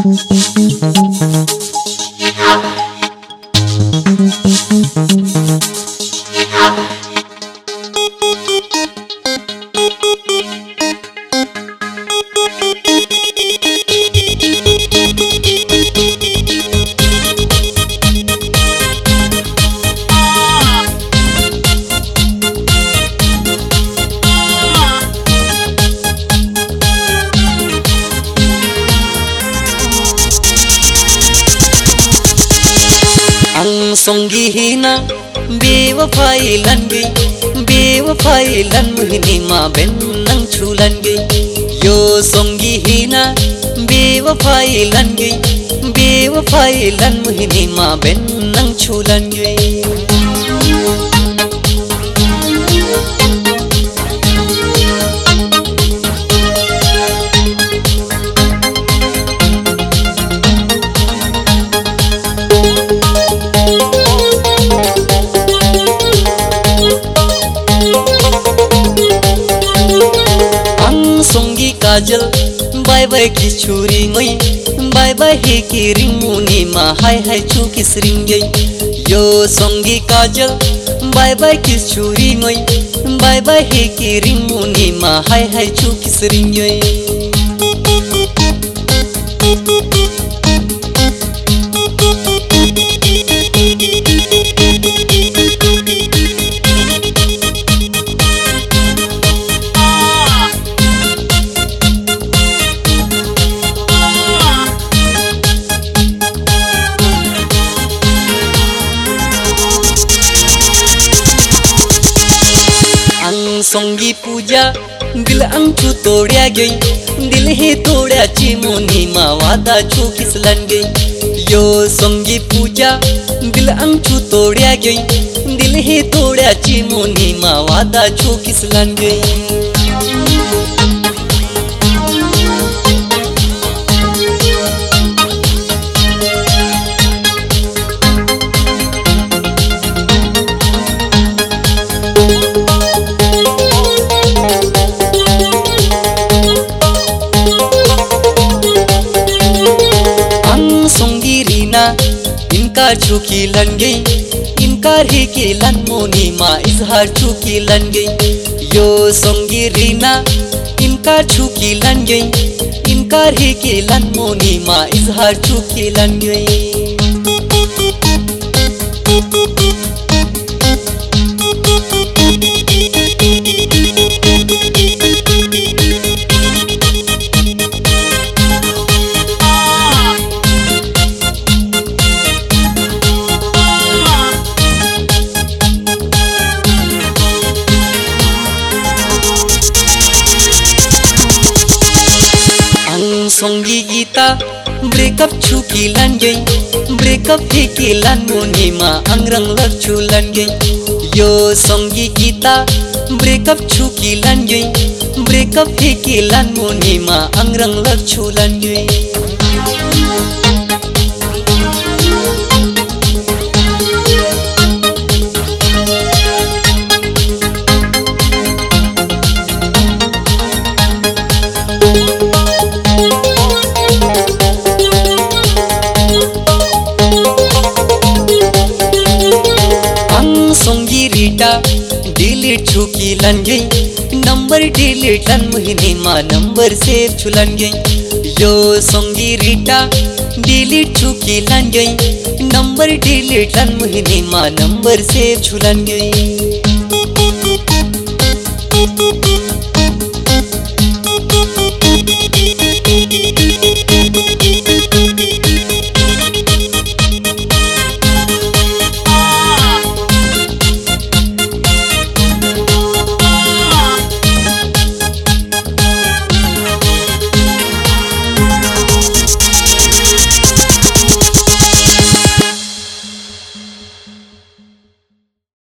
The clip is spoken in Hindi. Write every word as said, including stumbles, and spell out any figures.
संगी हिना बेवफाई लन गई बेवफाई लन मुहिनी माँ बेन नंग छुलन गई यो संगी हिना बेवफाई लन गई बेवफाई लन मुहिनी माँ बेन नंग छुलन गई काजल बाय बाय की छुरी मई बाय बाय हे की रिंगमुनी मा हाय हाय छु किस रिंगे यो संगी काजल बाय बाय की छुरी मई बाय बाय हे की रिंगमुनी मा हाय हाय छु किस रिंगे संगी पूजा दिल अंगठू तोड़या गई दिल ही तोड़या ची मोनी माँ वादा छू किसलन गई यो संगी पूजा दिल अंगठू तोड़या गई दिल ही तोड़या ची मोनी माँ वादा छू किसलन गई इनकार छुकी लन गई इनकार ही की लन मोनी माँ इजहार छुकी लन गई यो संगी रीना इनकार छुकी लन गई इनकार ही की लन मोनी माँ इजहार छुकी लन गई संगी गीता ब्रेकअप छुकी लन गई ब्रेकअप ही की लन मोनी माँ अंगरंग लग छुलन गई यो संगी गीता ब्रेकअप छुकी लन गई ब्रेकअप ही की लन मोनी माँ अंगरंग लग छुलन गई डिलीट छुकी लन गई नंबर डिलीट लन मुहिनी माँ नंबर सेव छुलन गई यो संगी रीटा डिलीट छुकी लन गई नंबर डिलीट लन मुहिनी माँ नंबर सेव छुलन गई